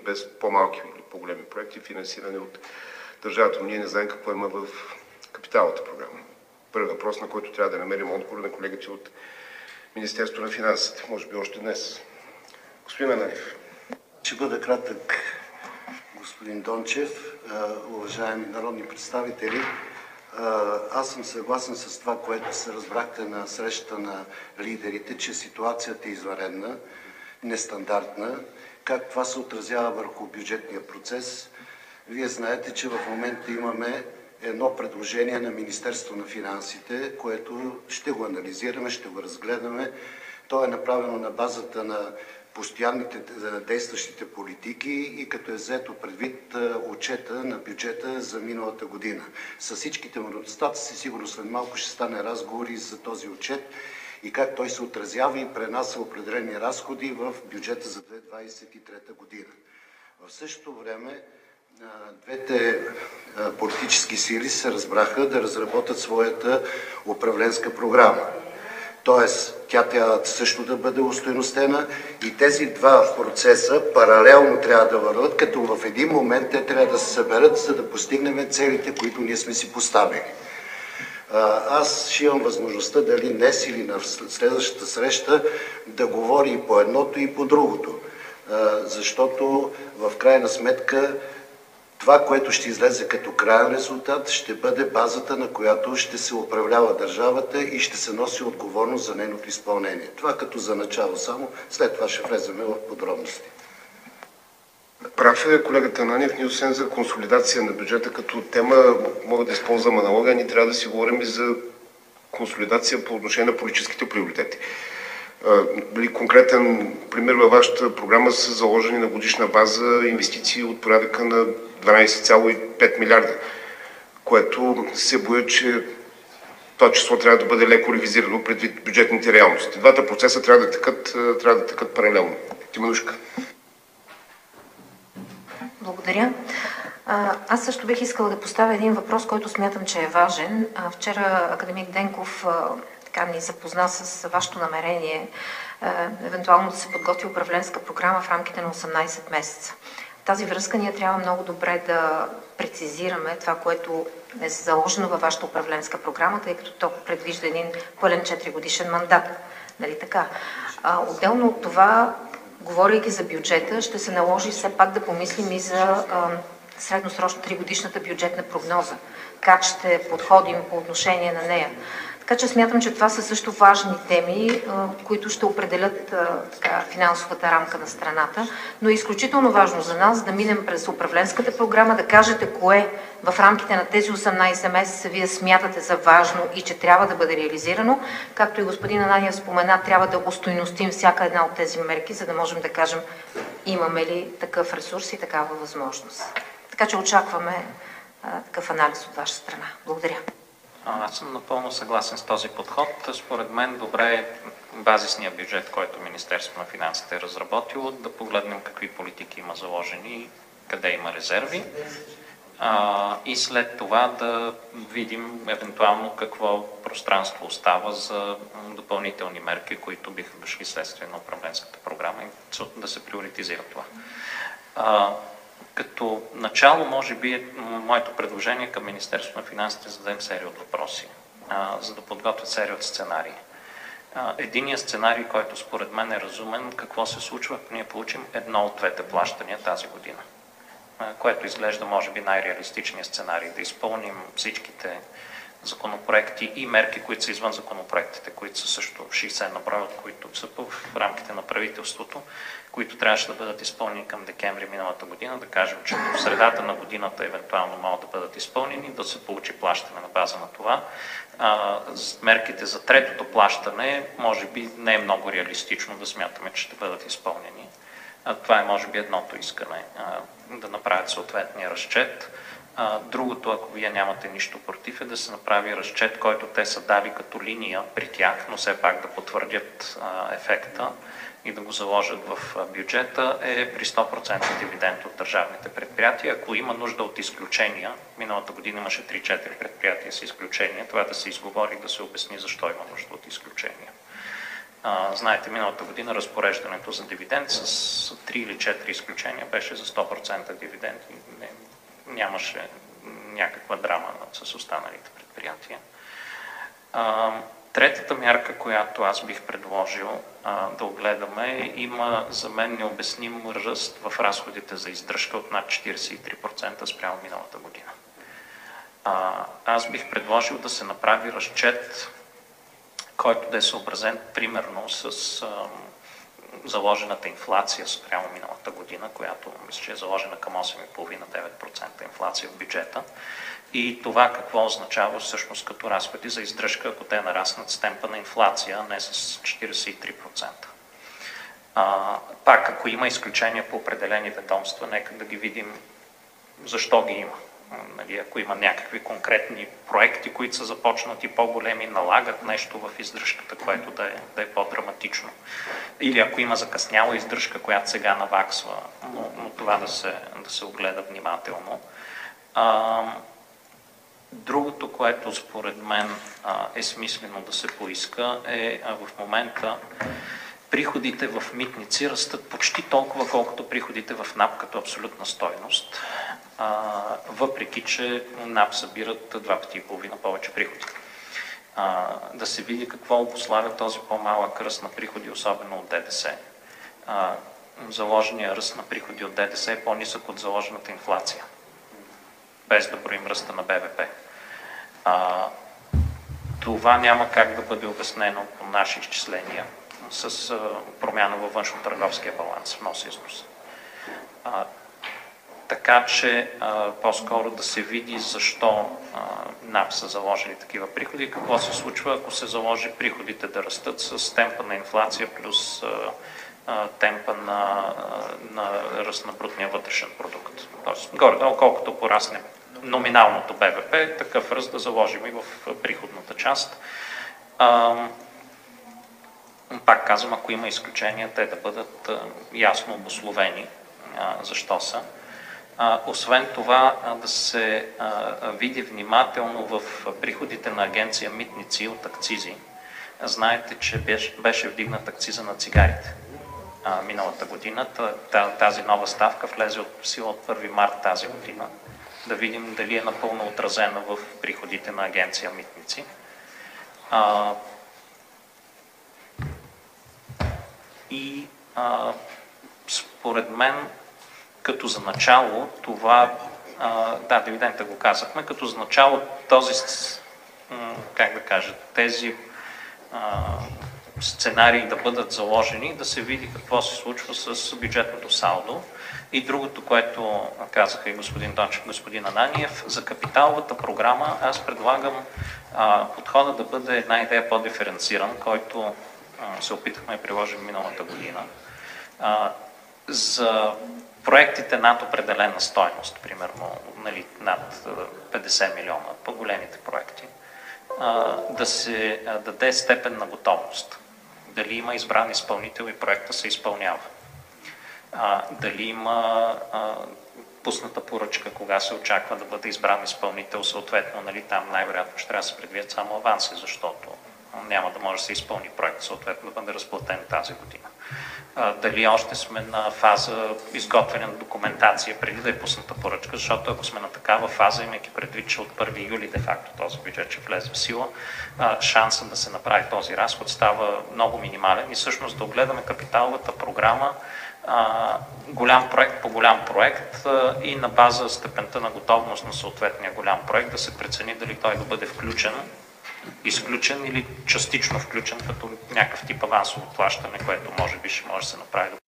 без по-малки или по-големи проекти, финансиране от държавата. Но ние не знаем какво има в капиталната програма. Първи въпрос, на който трябва да намерим отговор на колегите от Министерството на финансите. Може би още днес. Господин Ананиев. Ще бъда кратък, господин Дончев. Уважаеми народни представители, аз съм съгласен с това, което се разбрахте на срещата на лидерите, че ситуацията е извънредна, нестандартна. Как това се отразява върху бюджетния процес? Вие знаете, че в момента имаме едно предложение на Министерството на финансите, което ще го анализираме, ще го разгледаме. То е направено на базата на постоянните действащите политики и като е взето предвид отчета на бюджета за миналата година. С всичките му недостатъци, сигурно след малко ще стане разговори за този отчет и как той се отразява и пренася определени разходи в бюджета за 2023 година. В същото време двете политически сили се разбраха да разработят своята управленска програма. Тоест, тя трябва също да бъде устойностена и тези два процеса паралелно трябва да върват, като в един момент те трябва да се съберат, за да постигнем целите, които ние сме си поставили. Аз ще имам възможността дали днес или на следващата среща да говори и по едното и по другото, защото в крайна сметка това, което ще излезе като краен резултат, ще бъде базата, на която ще се управлява държавата и ще се носи отговорност за нейното изпълнение. Това като за начало само, след това ще влезем в подробности. Прав е колегата Ананиев, ние освен за консолидация на бюджета като тема, мога да използвам аналогия, ние трябва да си говорим и за консолидация по отношение на политическите приоритети. Конкретен пример във вашата програма са заложени на годишна база инвестиции от порядъка на 12,5 милиарда, което се боя, че това число трябва да бъде леко ревизирано предвид бюджетните реалности. Двата процеса трябва да текат паралелно. Тиманушка. Благодаря. Аз също бих искала да поставя един въпрос, който смятам, че е важен. Вчера академик Денков ни запозна с вашето намерение евентуално да се подготви управленска програма в рамките на 18 месеца. В тази връзка ние трябва много добре да прецизираме това, което е заложено във вашата управленска програма, тъй като то предвижда един пълен 4-годишен мандат. Нали така? Отделно от това, говорейки за бюджета, ще се наложи все пак да помислим и за средносрочно 3-годишната бюджетна прогноза. Как ще подходим по отношение на нея. Така че смятам, че това са също важни теми, които ще определят финансовата рамка на страната, но е изключително важно за нас да минем през управленската програма, да кажете кое в рамките на тези 18 месеца вие смятате за важно и че трябва да бъде реализирано. Както и господин Ананиев спомена, трябва да устойностим всяка една от тези мерки, за да можем да кажем имаме ли такъв ресурс и такава възможност. Така че очакваме такъв анализ от ваша страна. Благодаря. Аз съм напълно съгласен с този подход. Според мен добре е базисния бюджет, който Министерството на финансите е разработило, да погледнем какви политики има заложени и къде има резерви. И след това да видим евентуално какво пространство остава за допълнителни мерки, които биха дошли следствие на управленската програма и да се приоритизира това. Като начало, може би, моето предложение към Министерството на финансите да зададем серия от въпроси, за да подготвят серия от сценарии. Единият сценарий, който според мен е разумен, какво се случва, ако ние получим едно от двете плащания тази година, което изглежда, може би, най-реалистичният сценарий, да изпълним всичките законопроекти и мерки, които са извън законопроектите, които са също 60 на брой, които са в рамките на правителството, които трябваше да бъдат изпълнени към декември миналата година, да кажем, че в средата на годината евентуално могат да бъдат изпълнени, да се получи плащане на база на това. Мерките за третото плащане, може би не е много реалистично да смятаме, че ще бъдат изпълнени. Това е, може би, едното искане, да направят съответния разчет. Другото, ако вие нямате нищо против, е да се направи разчет, който те са дали като линия при тях, но все пак да потвърдят ефекта и да го заложат в бюджета, е при 100% дивиденд от държавните предприятия. Ако има нужда от изключения, миналата година имаше 3-4 предприятия с изключения, това да се изговори и да се обясни защо има нужда от изключения. Знаете, миналата година разпореждането за дивиденд с 3 или 4 изключения беше за 100% дивиденд и нямаше някаква драма с останалите предприятия. Третата мярка, която аз бих предложил да огледаме, има за мен необясним ръст в разходите за издръжка от над 43% спрямо миналата година. Аз бих предложил да се направи разчет, който да е съобразен примерно с заложената инфлация спрямо миналата година, която мисля, че е заложена към 8,5-9% инфлация в бюджета. И това какво означава всъщност като разходи за издръжка, ако те нараснат с темпа на инфлация, а не с 43%. Пак, ако има изключения по определени ведомства, нека да ги видим защо ги има. Нали, ако има някакви конкретни проекти, които са започнати по-големи, налагат нещо в издръжката, което да е по-драматично. Или ако има закъсняла издръжка, която сега наваксва, но това да се огледа внимателно. Другото, което според мен е смислено да се поиска, е в момента приходите в митници растат почти толкова, колкото приходите в НАП като абсолютна стойност, въпреки че НАП събират 2,5 пъти повече приходи. Да се види какво обуславя този по-малък ръст на приходи, особено от ДДС. Заложения ръст на приходи от ДДС е по-нисък от заложената инфлация, без да броим ръста на БВП. Това няма как да бъде обяснено по наши изчисления с промяна във външно-търговския баланс, внос и износ. Така че по-скоро да се види защо НАП са заложили такива приходи и какво се случва, ако се заложи приходите да растат с темпа на инфлация плюс темпа на ръст на брутния вътрешен продукт. Тоест, горе-долу, колкото порасне номиналното БВП, такъв ръст да заложим и в приходната част. Пак казвам, ако има изключения, те да бъдат ясно обусловени защо са. Освен това, да се види внимателно в приходите на агенция Митници от акцизи. Знаете, че беше вдигнат акциза на цигарите миналата година. Тази нова ставка влезе в сила от 1 март тази година. Да видим дали е напълно отразена в приходите на агенция Митници. Според мен, като за начало, това, дивидента го казахме, като за начало тези сценарии да бъдат заложени, да се види какво се случва с бюджетното салдо. И другото, което казаха и господин Дончев, господин Ананиев, за капиталовата програма, аз предлагам подхода да бъде една идея по-диференциран, който се опитахме да приложим миналата година. За проектите над определена стойност, примерно над 50 милиона, по-големите проекти, да се даде степен на готовност. Дали има избран изпълнител и проекта се изпълнява. Дали има пусната поръчка, кога се очаква да бъде избран изпълнител, съответно, там най-вероятно ще трябва да се предвидят само аванси, защото няма да може да се изпълни проект, съответно да бъде разплатен тази година. Дали още сме на фаза изготвяне на документация преди да е пусната поръчка, защото ако сме на такава фаза, имайки предвид, че от 1 юли де-факто този бюджет ще влезе в сила, шансът да се направи този разход става много минимален и всъщност да огледаме капиталовата програма голям проект по голям проект и на база степента на готовност на съответния голям проект да се прецени дали той да бъде включен, изключен или частично включен като някакъв тип авансово плащане, което може би ще може да се направи